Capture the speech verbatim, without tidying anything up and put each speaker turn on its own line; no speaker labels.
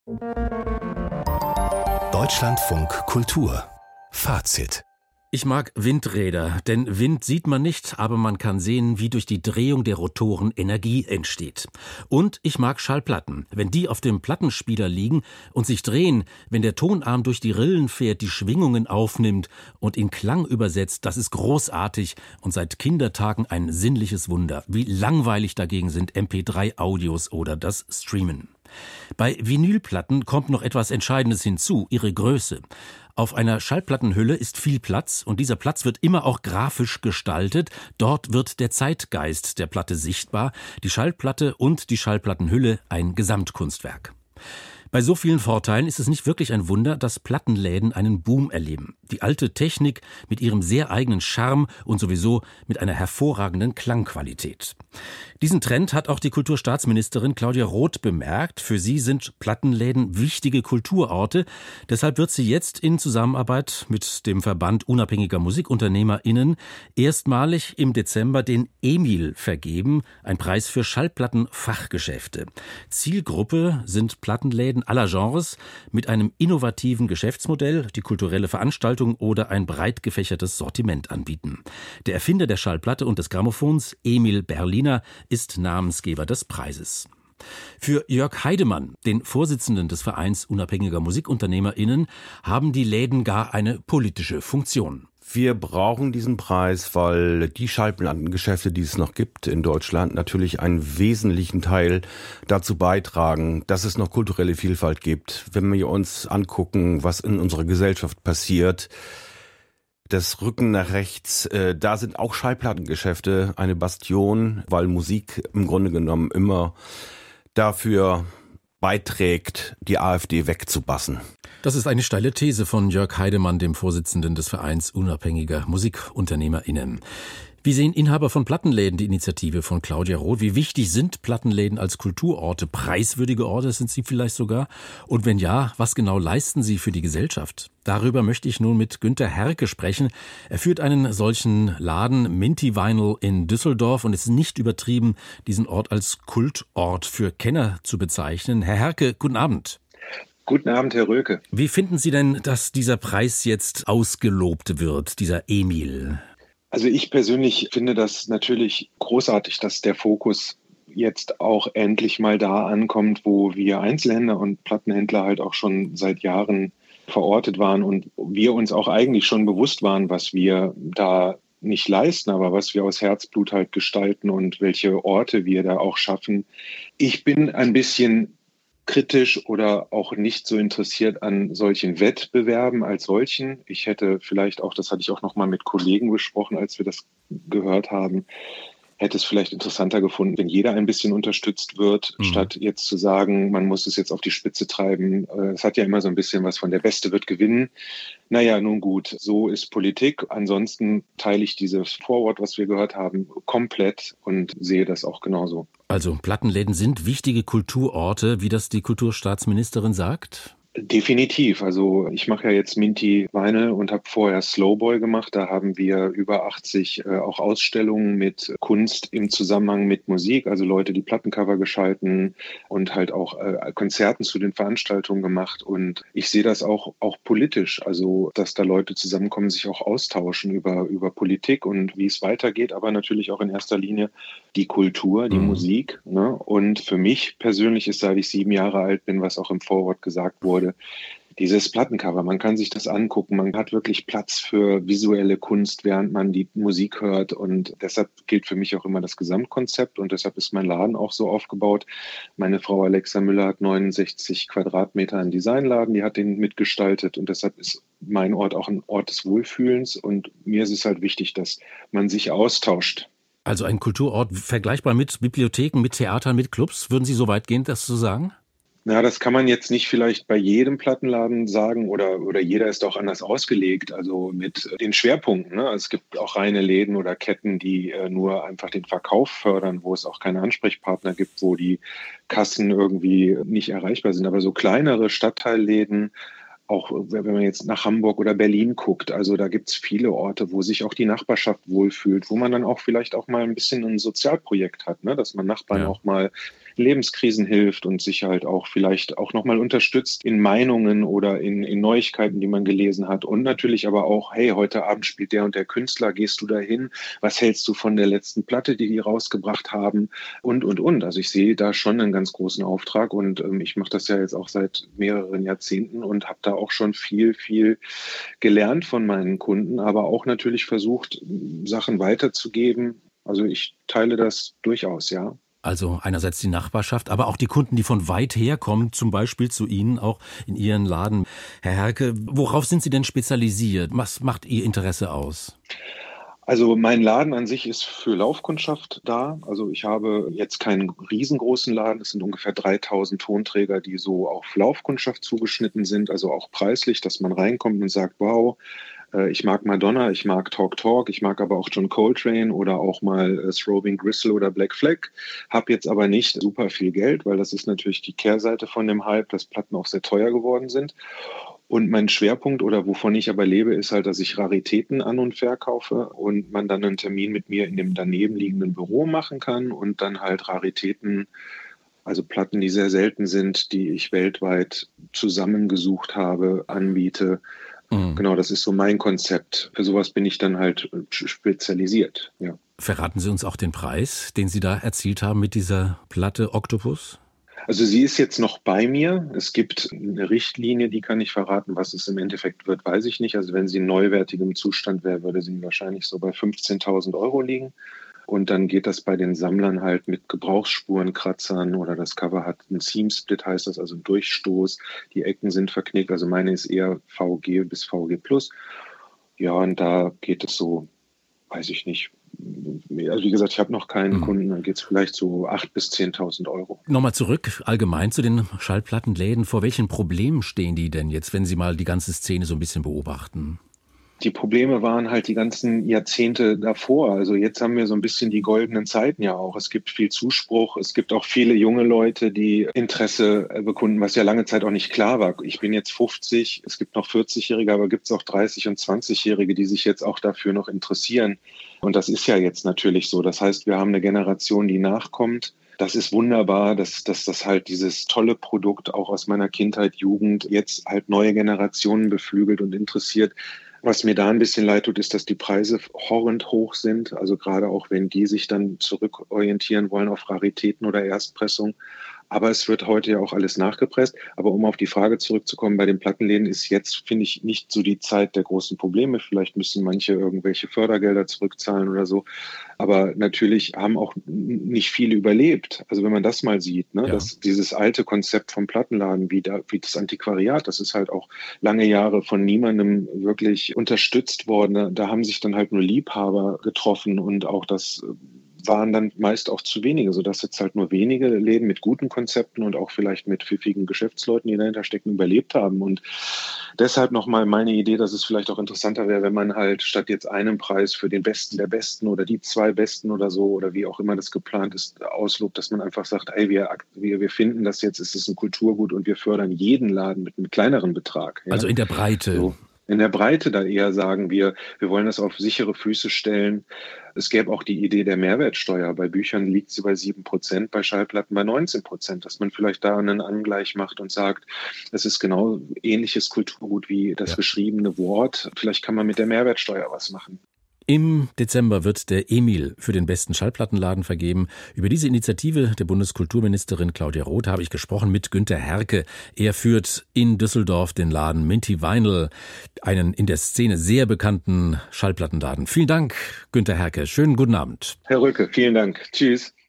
Deutschlandfunk Kultur Fazit.
Ich mag Windräder, denn Wind sieht man nicht, aber man kann sehen, wie durch die Drehung der Rotoren Energie entsteht. Und ich mag Schallplatten. Wenn die auf dem Plattenspieler liegen und sich drehen, wenn der Tonarm durch die Rillen fährt, die Schwingungen aufnimmt und in Klang übersetzt, das ist großartig und seit Kindertagen ein sinnliches Wunder. Wie langweilig dagegen sind M P drei Audios oder das Streamen. Bei Vinylplatten kommt noch etwas Entscheidendes hinzu, ihre Größe. Auf einer Schallplattenhülle ist viel Platz und dieser Platz wird immer auch grafisch gestaltet. Dort wird der Zeitgeist der Platte sichtbar, die Schallplatte und die Schallplattenhülle ein Gesamtkunstwerk. Bei so vielen Vorteilen ist es nicht wirklich ein Wunder, dass Plattenläden einen Boom erleben. Die alte Technik mit ihrem sehr eigenen Charme und sowieso mit einer hervorragenden Klangqualität. Diesen Trend hat auch die Kulturstaatsministerin Claudia Roth bemerkt. Für sie sind Plattenläden wichtige Kulturorte. Deshalb wird sie jetzt in Zusammenarbeit mit dem Verband unabhängiger MusikunternehmerInnen erstmalig im Dezember den EMIL vergeben, ein Preis für Schallplattenfachgeschäfte. Zielgruppe sind Plattenläden aller Genres mit einem innovativen Geschäftsmodell, die kulturelle Veranstaltung oder ein breit gefächertes Sortiment anbieten. Der Erfinder der Schallplatte und des Grammophons, Emil Berliner, ist Namensgeber des Preises. Für Jörg Heidemann, den Vorsitzenden des Vereins unabhängiger MusikunternehmerInnen, haben die Läden gar eine politische Funktion.
Wir brauchen diesen Preis, weil die Schallplattengeschäfte, die es noch gibt in Deutschland, natürlich einen wesentlichen Teil dazu beitragen, dass es noch kulturelle Vielfalt gibt. Wenn wir uns angucken, was in unserer Gesellschaft passiert, das Rücken nach rechts, äh, da sind auch Schallplattengeschäfte eine Bastion, weil Musik im Grunde genommen immer dafür beiträgt, die AfD wegzubassen.
Das ist eine steile These von Jörg Heidemann, dem Vorsitzenden des Vereins unabhängiger MusikunternehmerInnen. Wie sehen Inhaber von Plattenläden die Initiative von Claudia Roth? Wie wichtig sind Plattenläden als Kulturorte? Preiswürdige Orte sind sie vielleicht sogar? Und wenn ja, was genau leisten sie für die Gesellschaft? Darüber möchte ich nun mit Günter Herke sprechen. Er führt einen solchen Laden, Minty Vinyl, in Düsseldorf und es ist nicht übertrieben, diesen Ort als Kultort für Kenner zu bezeichnen. Herr Herke, guten Abend.
Guten Abend, Herr Röke.
Wie finden Sie denn, dass dieser Preis jetzt ausgelobt wird, dieser Emil?
Also ich persönlich finde das natürlich großartig, dass der Fokus jetzt auch endlich mal da ankommt, wo wir Einzelhändler und Plattenhändler halt auch schon seit Jahren verortet waren und wir uns auch eigentlich schon bewusst waren, was wir da nicht leisten, aber was wir aus Herzblut halt gestalten und welche Orte wir da auch schaffen. Ich bin ein bisschen kritisch oder auch nicht so interessiert an solchen Wettbewerben als solchen. Ich hätte vielleicht auch, das hatte ich auch noch mal mit Kollegen besprochen, als wir das gehört haben, hätte es vielleicht interessanter gefunden, wenn jeder ein bisschen unterstützt wird, mhm. statt jetzt zu sagen, man muss es jetzt auf die Spitze treiben. Es hat ja immer so ein bisschen was von der Beste wird gewinnen. Naja, nun gut, so ist Politik. Ansonsten teile ich dieses Vorwort, was wir gehört haben, komplett und sehe das auch genauso.
Also Plattenläden sind wichtige Kulturorte, wie das die Kulturstaatsministerin sagt?
Definitiv. Also ich mache ja jetzt Minty Vinyl und habe vorher Slowboy gemacht. Da haben wir über achtzig äh, auch Ausstellungen mit Kunst im Zusammenhang mit Musik. Also Leute, die Plattencover geschalten und halt auch äh, Konzerten zu den Veranstaltungen gemacht. Und ich sehe das auch auch politisch. Also dass da Leute zusammenkommen, sich auch austauschen über über Politik und wie es weitergeht. Aber natürlich auch in erster Linie die Kultur, die mhm. Musik. Ne? Und für mich persönlich ist, seit ich sieben Jahre alt bin, was auch im Vorwort gesagt wurde, dieses Plattencover, man kann sich das angucken, man hat wirklich Platz für visuelle Kunst, während man die Musik hört und deshalb gilt für mich auch immer das Gesamtkonzept und deshalb ist mein Laden auch so aufgebaut. Meine Frau Alexa Müller hat neunundsechzig Quadratmeter einen Designladen, die hat den mitgestaltet und deshalb ist mein Ort auch ein Ort des Wohlfühlens und mir ist es halt wichtig, dass man sich austauscht.
Also ein Kulturort vergleichbar mit Bibliotheken, mit Theatern, mit Clubs, würden Sie so weit gehen, das zu sagen?
Na, das kann man jetzt nicht vielleicht bei jedem Plattenladen sagen oder, oder jeder ist auch anders ausgelegt, also mit den Schwerpunkten. Ne? Es gibt auch reine Läden oder Ketten, die äh, nur einfach den Verkauf fördern, wo es auch keine Ansprechpartner gibt, wo die Kassen irgendwie nicht erreichbar sind. Aber so kleinere Stadtteilläden, auch wenn man jetzt nach Hamburg oder Berlin guckt, also da gibt es viele Orte, wo sich auch die Nachbarschaft wohlfühlt, wo man dann auch vielleicht auch mal ein bisschen ein Sozialprojekt hat, ne? Dass man Nachbarn ja. auch mal Lebenskrisen hilft und sich halt auch vielleicht auch nochmal unterstützt in Meinungen oder in, in Neuigkeiten, die man gelesen hat. Und natürlich aber auch, hey, heute Abend spielt der und der Künstler, gehst du da hin? Was hältst du von der letzten Platte, die die rausgebracht haben? Und, und, und. Also ich sehe da schon einen ganz großen Auftrag und ähm, ich mache das ja jetzt auch seit mehreren Jahrzehnten und habe da auch schon viel, viel gelernt von meinen Kunden, aber auch natürlich versucht, Sachen weiterzugeben. Also ich teile das durchaus, ja.
Also einerseits die Nachbarschaft, aber auch die Kunden, die von weit her kommen, zum Beispiel zu Ihnen, auch in Ihren Laden. Herr Herke, worauf sind Sie denn spezialisiert? Was macht Ihr Interesse aus?
Also mein Laden an sich ist für Laufkundschaft da. Also ich habe jetzt keinen riesengroßen Laden. Es sind ungefähr dreitausend Tonträger, die so auf Laufkundschaft zugeschnitten sind. Also auch preislich, dass man reinkommt und sagt, wow, ich mag Madonna, ich mag Talk Talk, ich mag aber auch John Coltrane oder auch mal Throbbing Gristle oder Black Flag. Habe jetzt aber nicht super viel Geld, weil das ist natürlich die Kehrseite von dem Hype, dass Platten auch sehr teuer geworden sind. Und mein Schwerpunkt oder wovon ich aber lebe, ist halt, dass ich Raritäten an- und verkaufe und man dann einen Termin mit mir in dem daneben liegenden Büro machen kann und dann halt Raritäten, also Platten, die sehr selten sind, die ich weltweit zusammengesucht habe, anbiete. Mhm. Genau, das ist so mein Konzept. Für sowas bin ich dann halt spezialisiert, ja.
Verraten Sie uns auch den Preis, den Sie da erzielt haben mit dieser Platte Octopus?
Also sie ist jetzt noch bei mir. Es gibt eine Richtlinie, die kann ich verraten. Was es im Endeffekt wird, weiß ich nicht. Also wenn sie in neuwertigem Zustand wäre, würde sie wahrscheinlich so bei fünfzehntausend Euro liegen. Und dann geht das bei den Sammlern halt mit Gebrauchsspurenkratzern oder das Cover hat einen Seam-Split, heißt das, also ein Durchstoß. Die Ecken sind verknickt. Also meine ist eher V G bis V G plus. Ja, und da geht es so, weiß ich nicht. Also wie gesagt, ich habe noch keinen mhm. Kunden, dann geht es vielleicht so achttausend bis zehntausend Euro.
Nochmal zurück allgemein zu den Schallplattenläden. Vor welchen Problemen stehen die denn jetzt, wenn Sie mal die ganze Szene so ein bisschen beobachten?
Die Probleme waren halt die ganzen Jahrzehnte davor. Also jetzt haben wir so ein bisschen die goldenen Zeiten ja auch. Es gibt viel Zuspruch. Es gibt auch viele junge Leute, die Interesse bekunden, was ja lange Zeit auch nicht klar war. Ich bin jetzt fünfzig, es gibt noch vierzig-Jährige, aber gibt es auch dreißig- und zwanzig-Jährige, die sich jetzt auch dafür noch interessieren. Und das ist ja jetzt natürlich so. Das heißt, wir haben eine Generation, die nachkommt. Das ist wunderbar, dass, dass das halt dieses tolle Produkt auch aus meiner Kindheit, Jugend jetzt halt neue Generationen beflügelt und interessiert. Was mir da ein bisschen leid tut, ist, dass die Preise horrend hoch sind. Also gerade auch, wenn die sich dann zurückorientieren wollen auf Raritäten oder Erstpressung. Aber es wird heute ja auch alles nachgepresst. Aber um auf die Frage zurückzukommen, bei den Plattenläden ist jetzt, finde ich, nicht so die Zeit der großen Probleme. Vielleicht müssen manche irgendwelche Fördergelder zurückzahlen oder so. Aber natürlich haben auch nicht viele überlebt. Also wenn man das mal sieht, ne, ja. dass dieses alte Konzept vom Plattenladen, wie, da, wie das Antiquariat, das ist halt auch lange Jahre von niemandem wirklich unterstützt worden. Da haben sich dann halt nur Liebhaber getroffen und auch das waren dann meist auch zu wenige, sodass jetzt halt nur wenige Läden mit guten Konzepten und auch vielleicht mit pfiffigen Geschäftsleuten, die dahinter stecken, überlebt haben. Und deshalb nochmal meine Idee, dass es vielleicht auch interessanter wäre, wenn man halt statt jetzt einen Preis für den Besten der Besten oder die zwei Besten oder so oder wie auch immer das geplant ist, auslobt, dass man einfach sagt, ey, wir, wir, wir finden das jetzt, ist es ein Kulturgut und wir fördern jeden Laden mit einem kleineren Betrag. Ja?
Also in der Breite.
So. In der Breite da eher sagen wir, wir wollen das auf sichere Füße stellen. Es gäbe auch die Idee der Mehrwertsteuer. Bei Büchern liegt sie bei sieben Prozent, bei Schallplatten bei neunzehn Prozent, dass man vielleicht da einen Angleich macht und sagt, es ist genau ähnliches Kulturgut wie das ja. geschriebene Wort. Vielleicht kann man mit der Mehrwertsteuer was machen.
Im Dezember wird der Emil für den besten Schallplattenladen vergeben. Über diese Initiative der Bundeskulturministerin Claudia Roth habe ich gesprochen mit Günther Herke. Er führt in Düsseldorf den Laden Minty Vinyl, einen in der Szene sehr bekannten Schallplattenladen. Vielen Dank, Günther Herke. Schönen guten Abend.
Herr Rücke, vielen Dank. Tschüss.